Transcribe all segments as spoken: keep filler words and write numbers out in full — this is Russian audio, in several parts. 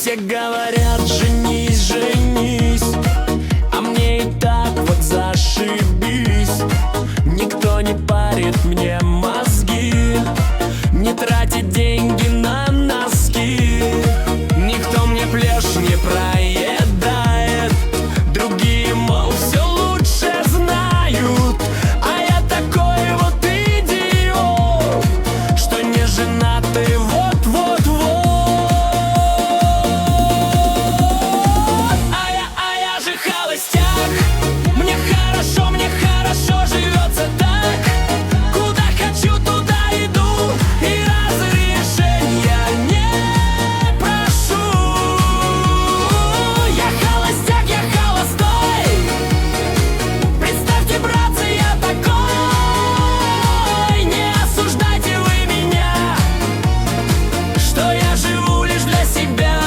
Все говорят: женись, женись, а мне и так вот зашибись. Никто не парит мне мозги, не тратит деньги на носки. Никто мне плешь не проедает, другие, мол, все лучше знают. А я такой вот идиот, что не женатый вот-вот-вот. А я, а я же холостяк, мне хорошо, мне хорошо живется так. Куда хочу, туда иду, и разрешения не прошу. Я холостяк, я холостой, представьте, братцы, я такой. Не осуждайте вы меня, что я живу лишь для себя.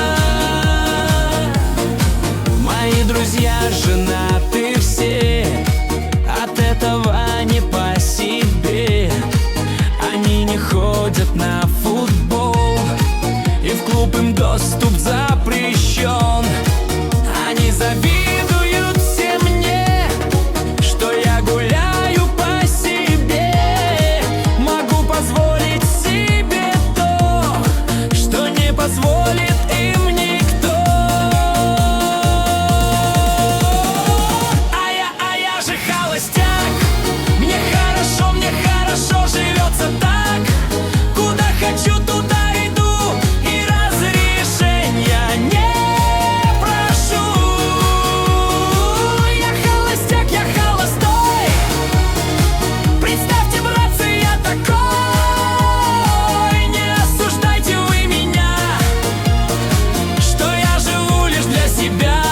Мои друзья женаты все, от этого не по себе. Они не ходят на футбол, и в клуб им доступ запрещен. Они завидуют все мне, что я гуляю по себе. Могу позволить себе то, что не позволит им никто. А я, а я же холостяк, мне хорошо, мне хорошо живется так. Куда хочу, туда иду, и разрешения не прошу. Я холостяк, я холостой, представьте, братцы, я такой. Не осуждайте вы меня, что я живу лишь для себя.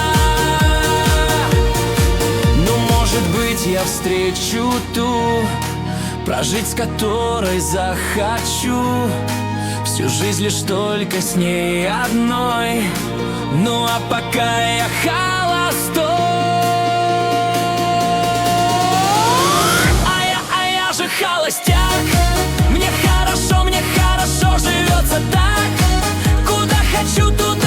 Ну, может быть, я встречу ту, прожить с которой захочу всю жизнь лишь только с ней одной. Ну а пока я холостой. А я, а я же холостяк, мне хорошо, мне хорошо живется так. Куда хочу, туда